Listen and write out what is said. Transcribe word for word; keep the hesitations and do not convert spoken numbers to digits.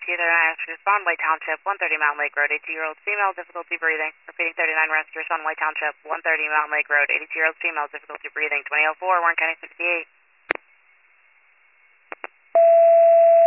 two thirty-nine Rescue, Spawn White Township, one thirty Mountain Lake Road, eighty-two-year-old female, difficulty breathing. Repeating thirty-nine Rescue, Spawn White Township, one thirty Mountain Lake Road, eighty-two-year-old female, difficulty breathing. twenty oh four, Warren County sixty-eight.